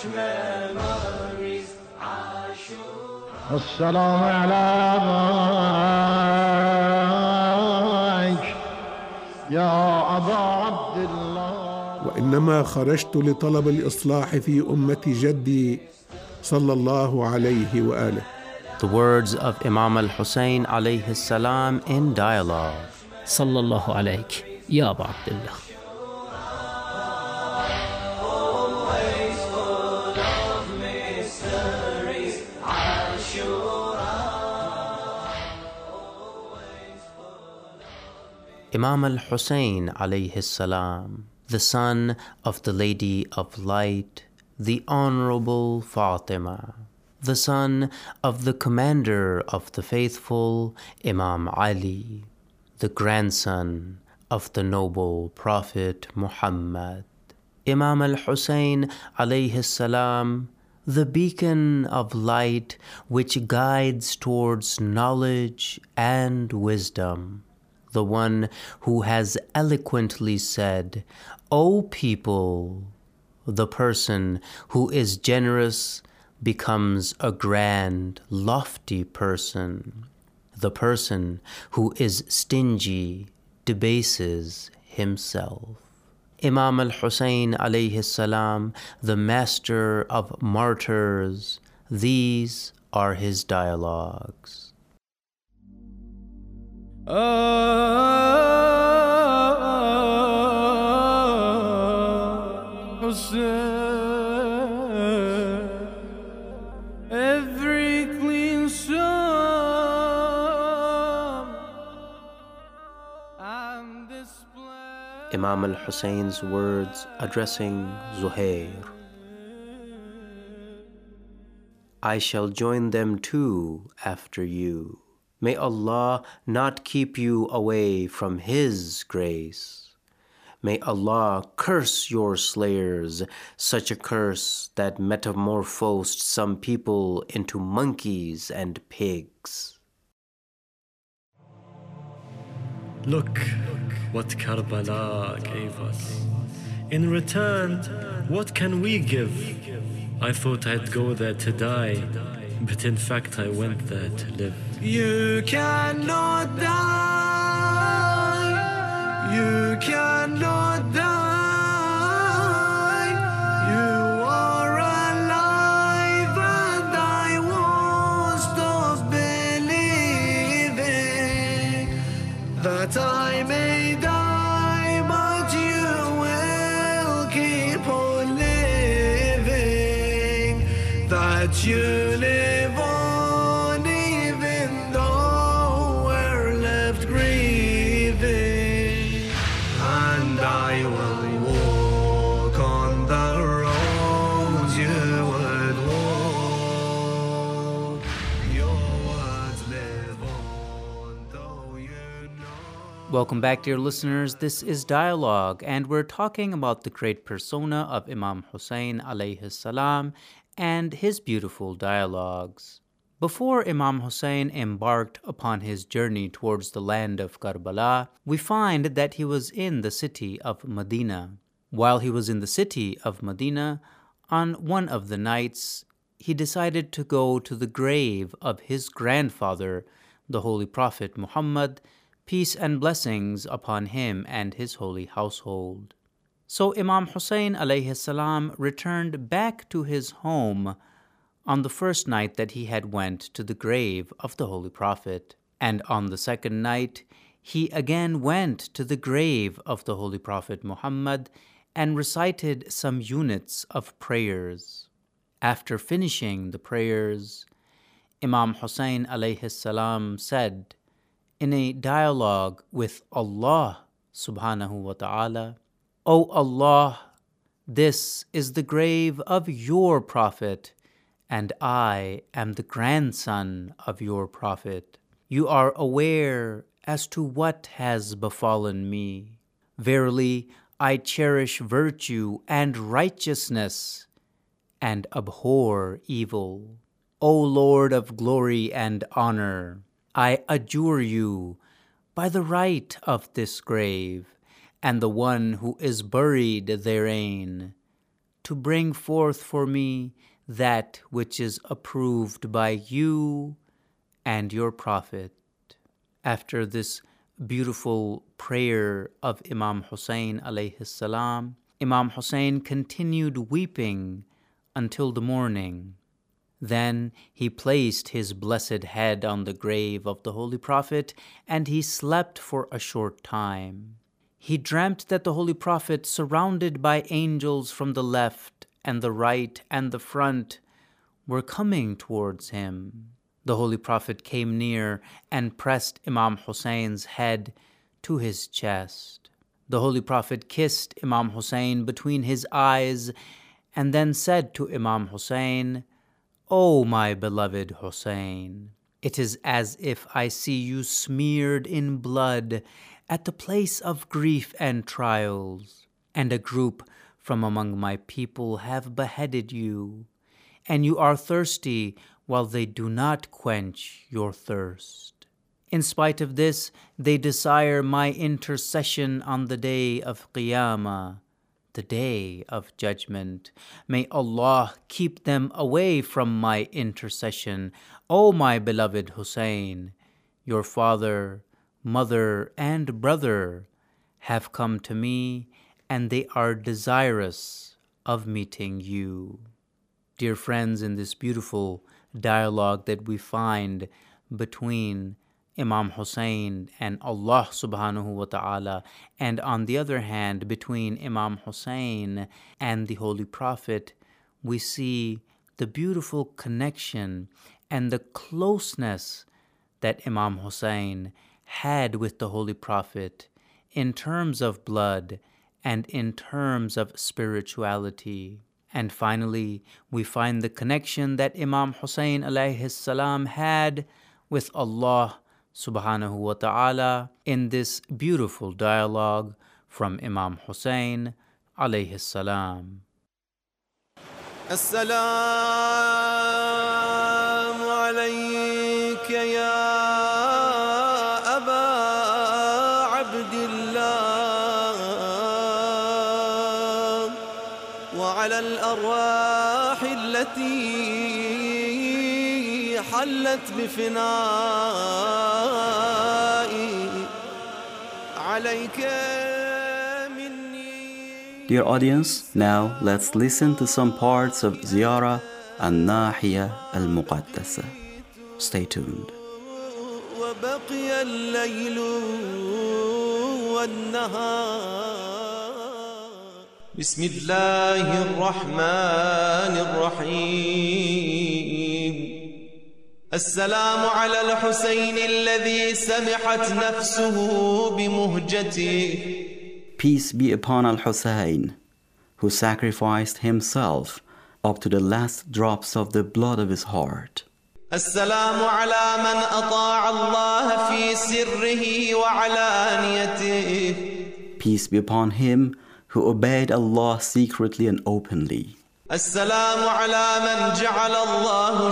السلام عليك يا أبا عبد الله. وإنما خرجت لطلب الإصلاح في أمة جدي صلى الله عليه وآله. The words of Imam al-Hussein alayhi salam in dialogue. Sallallahu alayk, Ya Aba Abdullah. Imam al-Hussein alayhi salam, the son of the Lady of Light, the Honorable Fatima, the son of the Commander of the Faithful, Imam Ali, the grandson of the noble Prophet Muhammad. Imam al-Hussein alayhi salam, the beacon of light which guides towards knowledge and wisdom, the one who has eloquently said, "O people, the person who is generous becomes a grand, lofty person. The person who is stingy debases himself." Imam al-Hussein alayhi salam, the master of martyrs, these are his dialogues. Every clean psalm and display. Imam al-Hussein's words addressing Zuhair. I shall join them too after you. May Allah not keep you away from His grace. May Allah curse your slayers, such a curse that metamorphosed some people into monkeys and pigs. Look what Karbala gave us. In return, what can we give? I thought I'd go there to die, but in fact I went there to live. You cannot die. You cannot die. You are alive, and I won't stop believing that I may die, but you will keep on living. That you live on, even though we're left grieving. And I will walk on the roads you would walk. Your words live on, though you know. Welcome back, dear listeners. This is Dialogue, and we're talking about the great persona of Imam Hussein alayhi salam and his beautiful dialogues. Before Imam Hussein embarked upon his journey towards the land of Karbala, we find that he was in the city of Medina. While he was in the city of Medina, on one of the nights, he decided to go to the grave of his grandfather, the Holy Prophet Muhammad, peace and blessings upon him and his holy household. So Imam Hussein alayhi salam returned back to his home on the first night that he had went to the grave of the Holy Prophet. And on the second night, he again went to the grave of the Holy Prophet Muhammad and recited some units of prayers. After finishing the prayers, Imam Hussein alayhi salam said in a dialogue with Allah subhanahu wa ta'ala, "O Allah, this is the grave of your Prophet, and I am the grandson of your Prophet. You are aware as to what has befallen me. Verily, I cherish virtue and righteousness and abhor evil. O Lord of glory and honor, I adjure you by the right of this grave and the one who is buried therein, to bring forth for me that which is approved by you and your Prophet. After this beautiful prayer of Imam Hussein alayhi salam, Imam Hussein continued weeping until the morning. Then he placed his blessed head on the grave of the Holy Prophet, and he slept for a short time. He dreamt that the Holy Prophet, surrounded by angels from the left and the right and the front, were coming towards him. The Holy Prophet came near and pressed Imam Hussein's head to his chest. The Holy Prophet kissed Imam Hussein between his eyes and then said to Imam Hussein, "O my beloved Hussein, it is as if I see you smeared in blood at the place of grief and trials, and a group from among my people have beheaded you, and you are thirsty while they do not quench your thirst. In spite of this, they desire my intercession on the day of Qiyamah, the day of judgment. May Allah keep them away from my intercession. O my beloved Hussein, your father, mother, and brother have come to me, and they are desirous of meeting you." Dear friends, in this beautiful dialogue that we find between Imam Hussein and Allah subhanahu wa ta'ala, and on the other hand, between Imam Hussein and the Holy Prophet, we see the beautiful connection and the closeness that Imam Hussein had with the Holy Prophet in terms of blood and in terms of spirituality. And finally, we find the connection that Imam Hussein alayhi salam had with Allah subhanahu wa ta'ala in this beautiful dialogue from Imam Hussein alayhi salam. السلام عليك يا أبا عبد الله وعلى الأرواح التي حلت بفنائي عليك. Dear audience, now let's listen to some parts of Ziyara al-Nahiya al-Muqaddasa. Stay tuned. وبقي الليل والنهار. بسم الله الرحمن الرحيم. السلام على الحسين الذي سمحت نفسه بمهجته. Peace be upon Al-Hussein, who sacrificed himself up to the last drops of the blood of his heart. السلام على من أطاع الله في سره وعلانيته. Peace be upon him who obeyed Allah secretly and openly. السلام على من جعل الله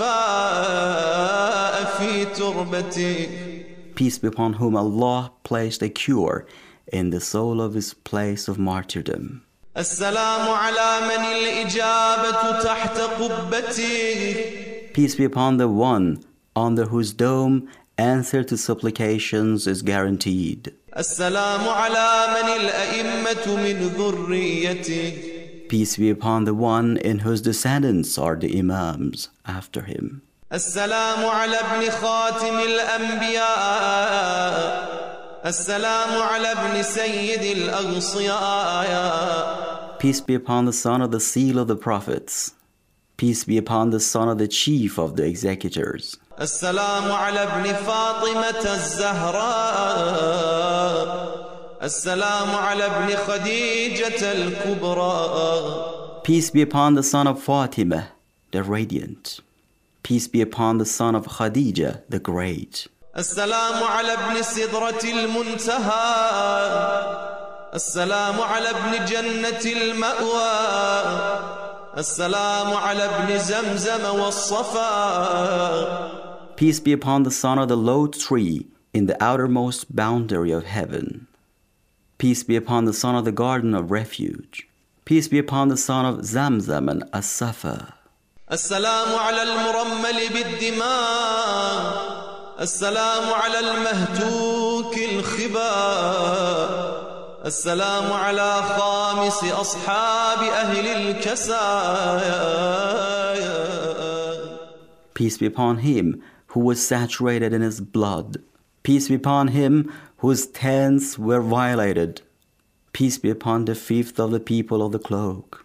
الشفاء في تربته. Peace be upon whom Allah placed a cure in the soul of his place of martyrdom. السلام على من الإجابة تحت قبته. Peace be upon the one under whose dome answer to supplications is guaranteed. السلام على من الأئمة من ذريته. Peace be upon the one in whose descendants are the Imams after him. السلام على ابن خاتم الأنبياء. السلام على ابن سيد الأغصياء. Peace be upon the son of the seal of the prophets. Peace be upon the son of the chief of the executors. السلام على ابن فاطمة الزهراء. السلام على ابن خديجة الكبرى. Peace be upon the son of Fatima, the radiant. Peace be upon the son of Khadija, the great. السلام على ابن سدرة المنتهى. السلام على ابن جنة المأوى. السلام على ابن زمزم والصفا. Peace be upon the son of the low tree in the outermost boundary of heaven. Peace be upon the son of the garden of refuge. Peace be upon the son of Zamzam and As-Safa. السلام على المرمل بالدماء السلام على المهتوك الخباء السلام على خامس أصحاب أهل الكسايا. Peace be upon him who was saturated in his blood. Peace be upon him whose tents were violated. Peace be upon the fifth of the people of the cloak.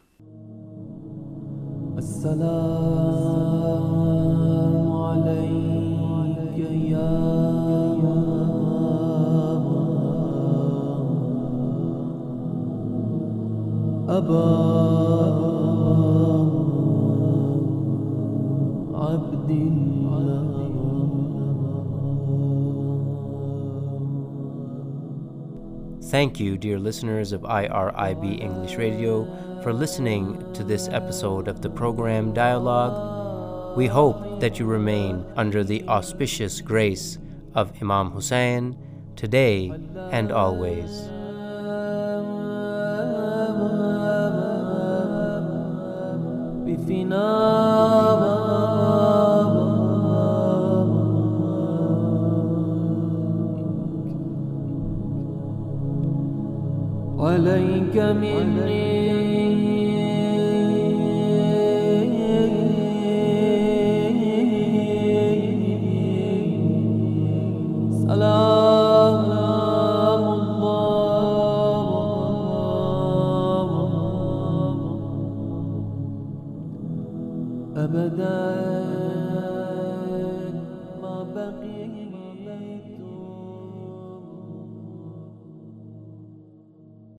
Thank you, dear listeners of IRIB English Radio, for listening to this episode of the program Dialogue. We hope that you remain under the auspicious grace of Imam Hussein today and always. عليك مني